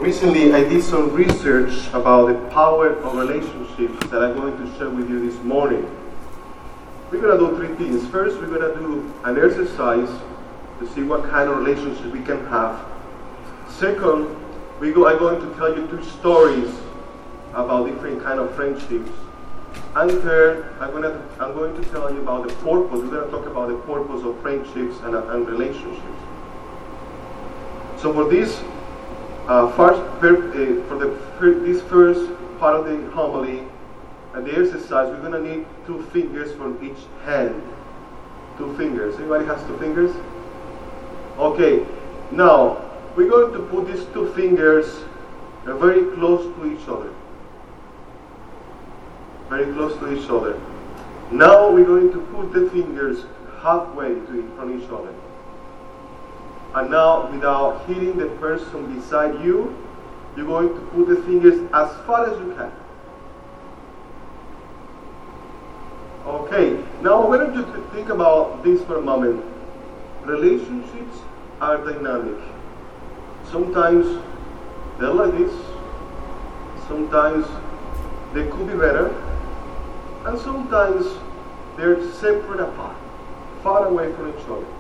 Recently, I did some research about the power of relationships that I'm going to share with you this morning. We're going to do three things. First, we're going to do an exercise to see what kind of relationship we can have. Second, I'm going to tell you two stories about different kind of friendships. And third, I'm going to tell you about the purpose. We're going to talk about the purpose of friendships and relationships. So for this this first part of the homily and the exercise, we're going to need 2 fingers from each hand. 2 fingers. Anybody has 2 fingers? Okay. Now, we're going to put these 2 fingers very close to each other. Very close to each other. Now we're going to put the fingers halfway from each other. And now, without hitting the person beside you, you're going to put the fingers as far as you can. Okay, now I want you to think about this for a moment. Relationships are dynamic. Sometimes they're like this. Sometimes they could be better. And sometimes they're separate apart, far away from each other.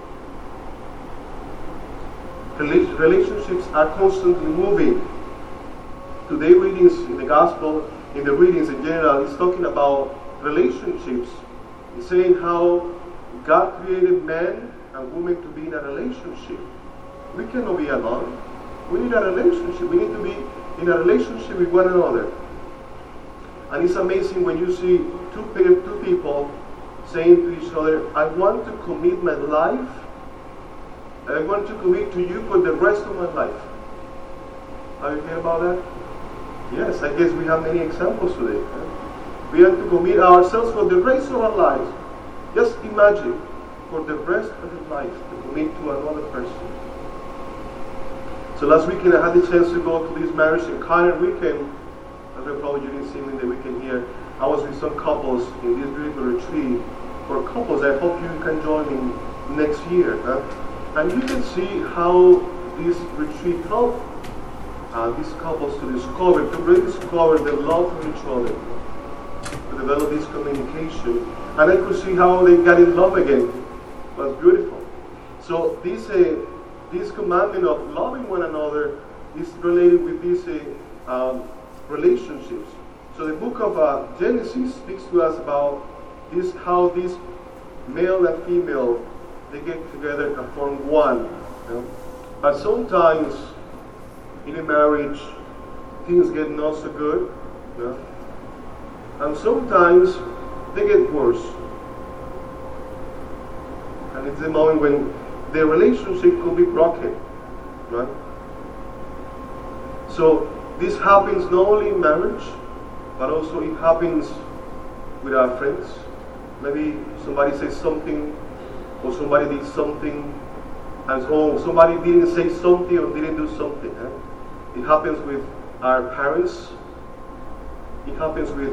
Relationships are constantly moving. Today readings in the gospel, in the readings in general, is talking about relationships. It's saying how God created man and woman to be in a relationship. We cannot be alone. We need a relationship. We need to be in a relationship with one another. And it's amazing when you see two people saying to each other, I want to commit my life. I want to commit to you for the rest of my life. Have you heard about that? Yes, I guess we have many examples today. We have to commit ourselves for the rest of our lives. Just imagine, for the rest of your life, to commit to another person. So last weekend I had the chance to go to this marriage encounter weekend. As probably you didn't see me in the weekend here. I was with some couples in this beautiful retreat. For couples, I hope you can join me next year. And you can see how this retreat helped these couples to really discover the love for each other, to develop this communication. And I could see how they got in love again. It was beautiful. So this commandment of loving one another is related with these relationships. So the book of Genesis speaks to us about this, how this male and female, they get together and form one. You know? But sometimes in a marriage, things get not so good. You know? And sometimes they get worse. And it's the moment when the relationship could be broken. Right? So this happens not only in marriage, but also it happens with our friends. Maybe somebody says something, or somebody did something, and somebody didn't say something or didn't do something. It happens with our parents. It happens with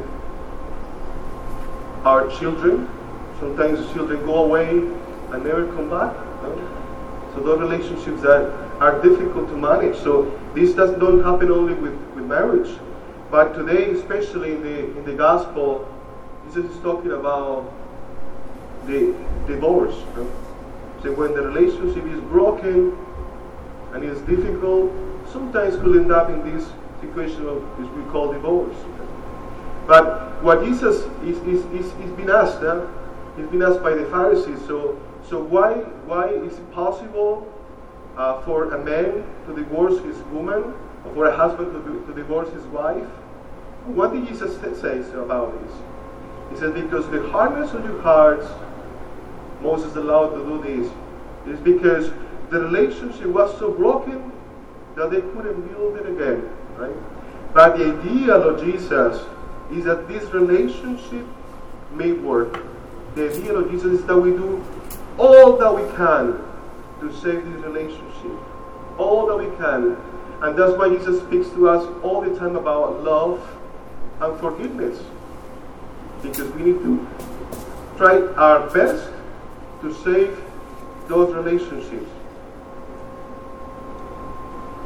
our children. Sometimes the children go away and never come back. So those relationships that are difficult to manage. So this don't happen only with marriage, but today, especially in the gospel, Jesus is talking about the divorce. So when the relationship is broken and is difficult, sometimes we'll end up in this situation of which we call divorce. But what Jesus is been asked, he's been asked by the Pharisees. So why is it possible for a man to divorce his woman, or for a husband to divorce his wife? What did Jesus say about this? He said, because the hardness of your hearts, Moses allowed to do this, is because the relationship was so broken that they couldn't build it again. Right? But the idea of Jesus is that this relationship may work. The idea of Jesus is that we do all that we can to save this relationship. All that we can. And that's why Jesus speaks to us all the time about love and forgiveness. Because we need to try our best to save those relationships.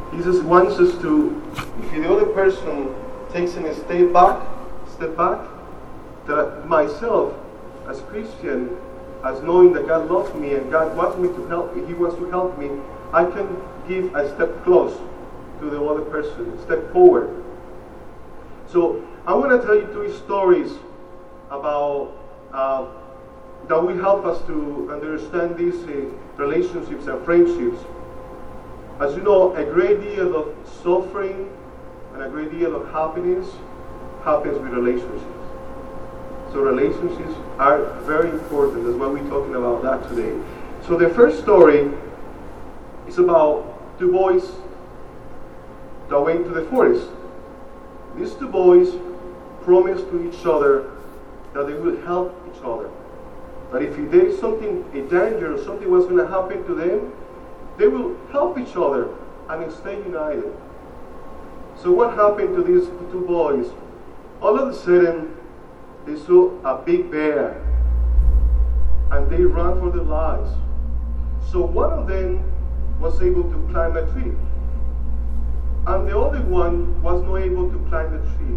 Jesus wants us to, if the other person takes a step back, that myself, as Christian, as knowing that God loves me and God wants me to help me, He wants to help me, I can give a step close to the other person, a step forward. So I want to tell you 2 stories about that will help us to understand these relationships and friendships. As you know, a great deal of suffering and a great deal of happiness happens with relationships. So relationships are very important. That's why we're talking about that today. So the first story is about 2 boys that went to the forest. These 2 boys promised to each other that they will help each other. That if there is something, a danger or something was going to happen to them, they will help each other and stay united. So what happened to these 2 boys? All of a sudden, they saw a big bear and they ran for their lives. So one of them was able to climb a tree and the other one was not able to climb the tree.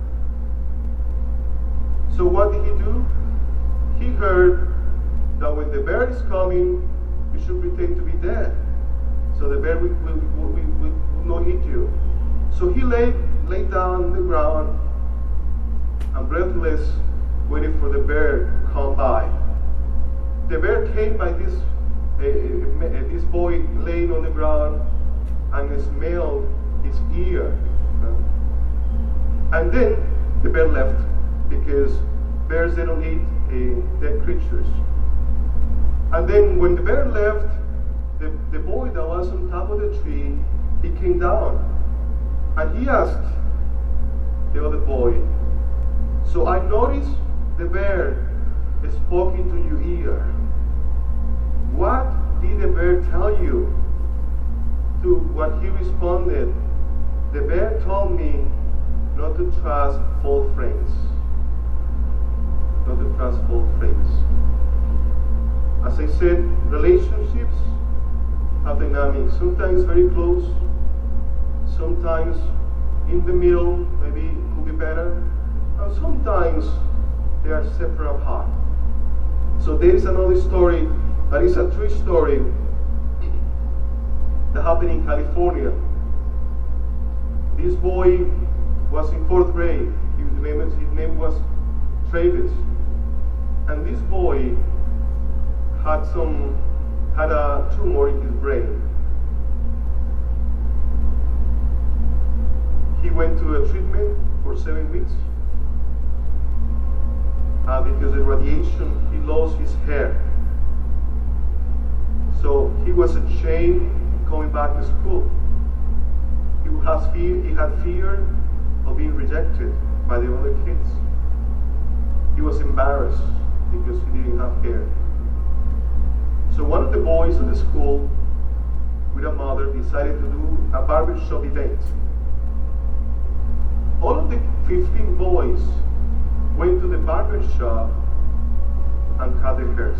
So what did he do? He heard that when the bear is coming, you should pretend to be dead. So the bear will not eat you. So he lay down on the ground and breathless, waiting for the bear to come by. The bear came by this boy laying on the ground and smelled his ear. And then the bear left, because bears, they don't eat dead creatures. And then when the bear left, the boy that was on top of the tree, he came down and he asked the other boy, so I noticed the bear spoke into your ear. What did the bear tell you? To what he responded, the bear told me not to trust false friends. Not to trust false friends. As I said, relationships have dynamics. Sometimes very close, sometimes in the middle, maybe it could be better, and sometimes they are separate apart. So there is another story that is a true story that happened in California. This boy was in 4th grade. His name was Travis. And this boy had a tumor in his brain. He went to a treatment for 7 weeks. Because of radiation, he lost his hair. So he was ashamed going back to school. He had fear of being rejected by the other kids. He was embarrassed because he didn't have hair. So one of the boys at the school, with a mother, decided to do a barbershop event. All of the 15 boys went to the barbershop and cut their hairs.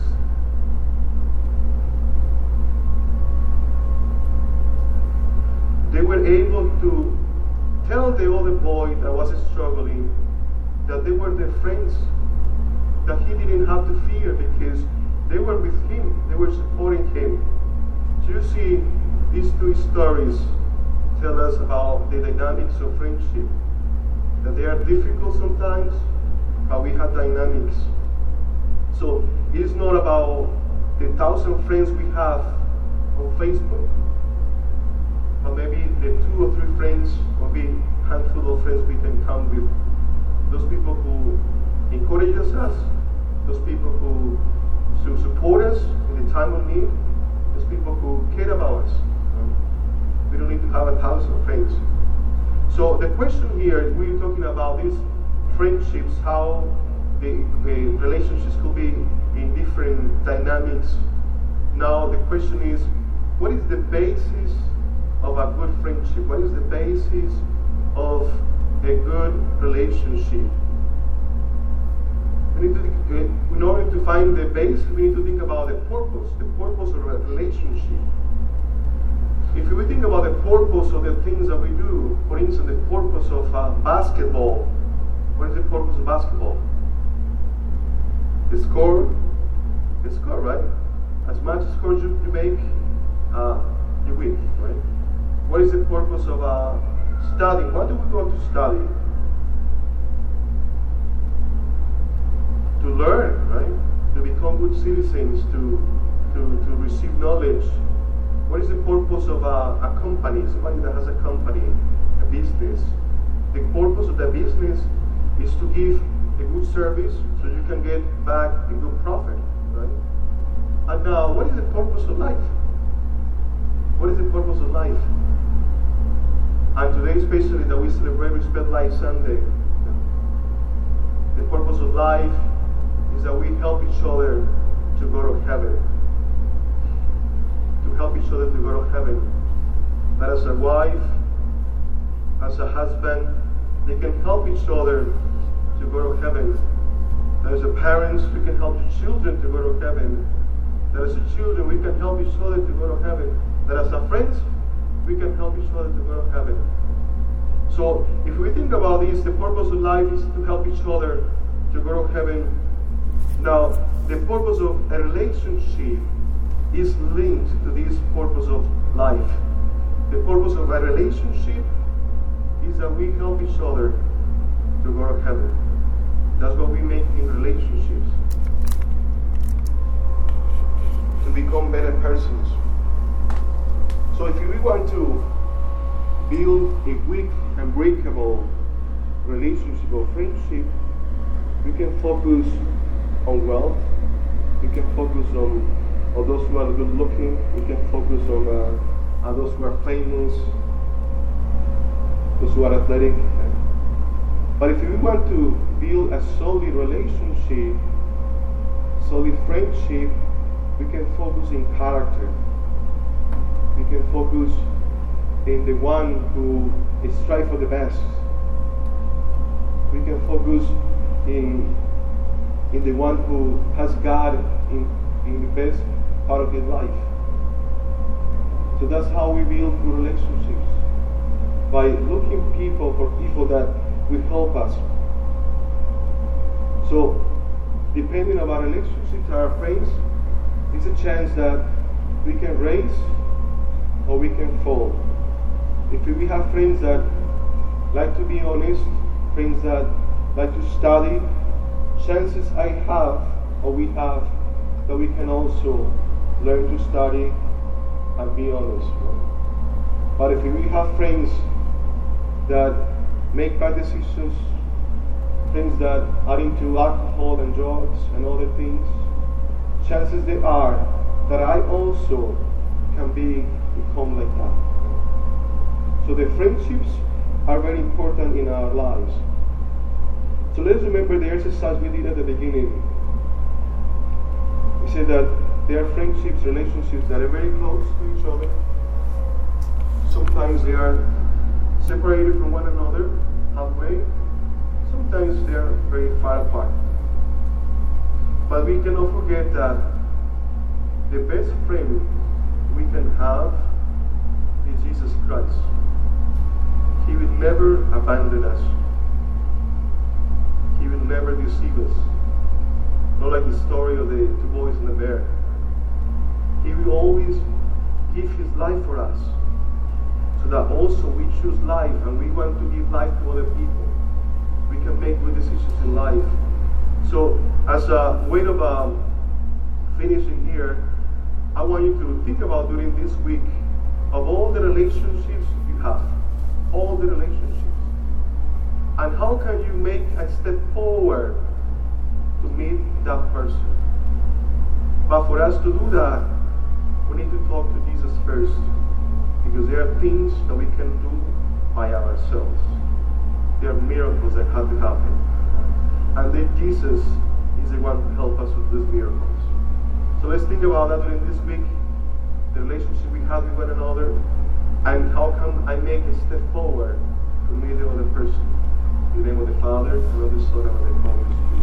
They were able to tell the other boy that was struggling that they were their friends, that he didn't have to fear because they were with him, they were supporting him. So you see, these 2 stories tell us about the dynamics of friendship, that they are difficult sometimes, but we have dynamics. So it is not about the 1,000 friends we have on Facebook, but maybe the 2 or 3 friends, or maybe a handful of friends we can count with. Those people who encourage us, those people who support us in the time of need, those people who care about us. We don't need to have 1,000 friends. So the question here, we're talking about these friendships, how the relationships could be in different dynamics. Now the question is, what is the basis of a good friendship? What is the basis of a good relationship? In order to find the base, we need to think about the purpose of a relationship. if we think about the purpose of the things that we do, for instance, the purpose of basketball, what is the purpose of basketball? The score, right? As much scores you make, you win, right? What is the purpose of studying? Why do we go to study? To learn, right? To become good citizens, to receive knowledge. What is the purpose of a company? Somebody that has a company, a business. The purpose of the business is to give a good service so you can get back a good profit, right? And now, what is the purpose of life? What is the purpose of life? And today, especially that we celebrate Respect Life Sunday, the purpose of life is that we help each other to go to heaven. To help each other to go to heaven. That as a wife, as a husband, they can help each other to go to heaven. That as a parents, we can help the children to go to heaven. That as a children, we can help each other to go to heaven. That as a friends, we can help each other to go to heaven. So, if we think about this, the purpose of life is to help each other to go to heaven. Now, the purpose of a relationship is linked to this purpose of life. The purpose of a relationship is that we help each other to go to heaven. That's what we make in relationships. To become better persons. So if we want to build a weak, unbreakable relationship or friendship, we can focus on wealth. We can focus on those who are good looking. We can focus on those who are famous, those who are athletic. But if we want to build a solid relationship, solid friendship, we can focus in character. We can focus in the one who strives for the best. We can focus in the one who has God in the best part of his life. So that's how we build good relationships. By looking for people that will help us. So, depending on our relationship to our friends, it's a chance that we can raise or we can fall. If we have friends that like to be honest, friends that like to study, chances I have, or we have, that we can also learn to study and be honest. Right? But if we have friends that make bad decisions, friends that are into alcohol and drugs and other things, chances there are that I also can become like that. So the friendships are very important in our lives. So let's remember the exercise we did at the beginning. We said that there are friendships, relationships that are very close to each other. Sometimes they are separated from one another halfway. Sometimes they are very far apart. But we cannot forget that the best friend we can have is Jesus Christ. He will never abandon us. He will never deceive us. Not like the story of the two boys and the bear. He will always give his life for us. So that also we choose life and we want to give life to other people. We can make good decisions in life. So as a way of finishing here, I want you to think about during this week of all the relationships you have. All the relationships. And how can you make a step forward to meet that person? But for us to do that, we need to talk to Jesus first. Because there are things that we can do by ourselves. There are miracles that have to happen. And then Jesus is the one who helps us with these miracles. So let's think about that during this week. The relationship we have with one another. And how can I make a step forward to meet the other person? In the name of the Father, and of the Son, and of the Holy Spirit.